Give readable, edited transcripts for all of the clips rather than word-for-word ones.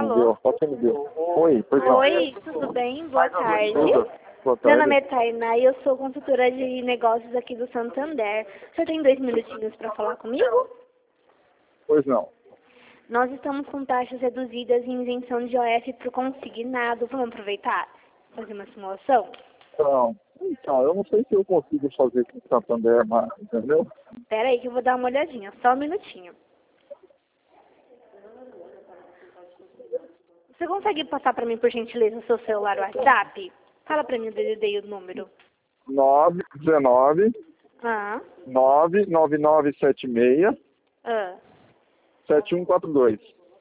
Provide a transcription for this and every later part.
Alô? Qual que me deu? Oi, pois não. Oi, tudo bem? Boa tarde. Tudo. Boa Meu tarde. nome é Tainá e eu sou consultora de negócios aqui do Santander. Você tem 2 minutinhos para falar comigo? Pois não. Nós estamos com taxas reduzidas e isenção de OF para o consignado. Vamos aproveitar? Fazer uma simulação? Então, eu não sei se eu consigo fazer com o Santander, mas, entendeu? Espera aí que eu vou dar uma olhadinha, só um minutinho. Você consegue passar para mim, por gentileza, o seu celular WhatsApp? Fala para mim o DDD e o número. 919 Ah, 99976 ah. 7142.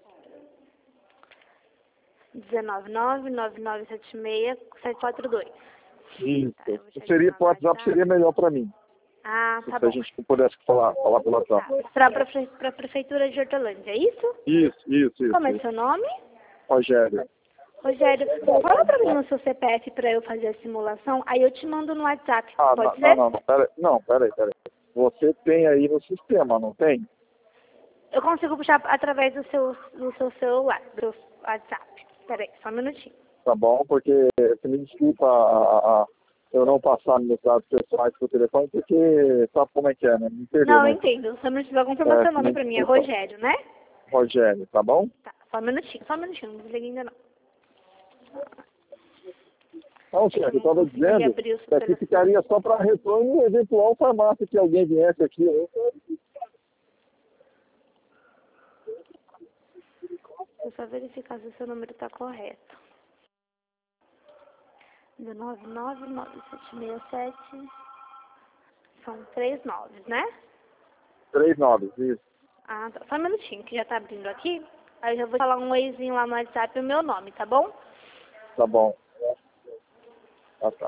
1999976-742. Isso. Tá, eu vou te Seria adicionar pro no WhatsApp, seria melhor para mim. Ah, tá Se a bom. gente pudesse falar pelo Tá. WhatsApp. Para a Prefeitura de Hortolândia, é isso? Isso. Como é seu nome? Rogério. Rogério, fala para mim o seu CPF para eu fazer a simulação, aí eu te mando no WhatsApp, Ah, pode ser? peraí. Você tem aí no sistema, não tem? Eu consigo puxar através do seu celular, do WhatsApp. Peraí, só um minutinho. Tá bom? Porque você me desculpa eu não passar meus dados pessoais pro telefone, porque sabe como é que é, né? Me perdoa, Não, eu né? entendo. Só um minutinho, vai confirmar seu nome para mim. É Desculpa. Rogério, né? Rogério, tá bom? Tá, só um minutinho. Não desliguei ainda não. Não, chefe, eu estava consegui dizendo abrir o seu que aqui telefone. ficaria só para retorno em eventual farmácia que alguém viesse aqui. Vou só verificar se o seu número está correto. 1999767. São 3 noves, né? 39, isso. Ah, tá. Só um minutinho, que já tá abrindo aqui. Aí eu já vou falar um oizinho lá no WhatsApp o meu nome, tá bom? Tá bom. Tá.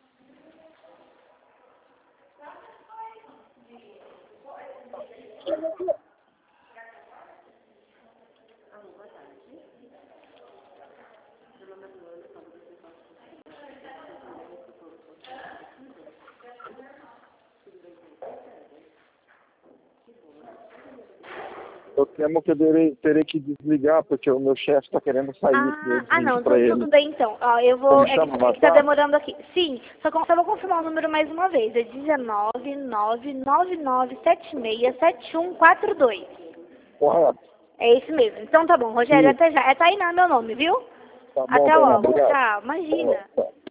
Eu temo que eu terei que desligar, porque o meu chefe está querendo sair. Não, para ele. tudo bem então. Ó, eu vou. Como É chama, que tá WhatsApp? demorando aqui. Sim, só vou confirmar o número mais uma vez. É 19999767142. Correto. É isso mesmo. Então tá bom, Rogério, Isso. até já. É Tainá meu nome, viu? Tá bom, Até Tainá, logo. obrigado. Tchau. Imagina. Tá.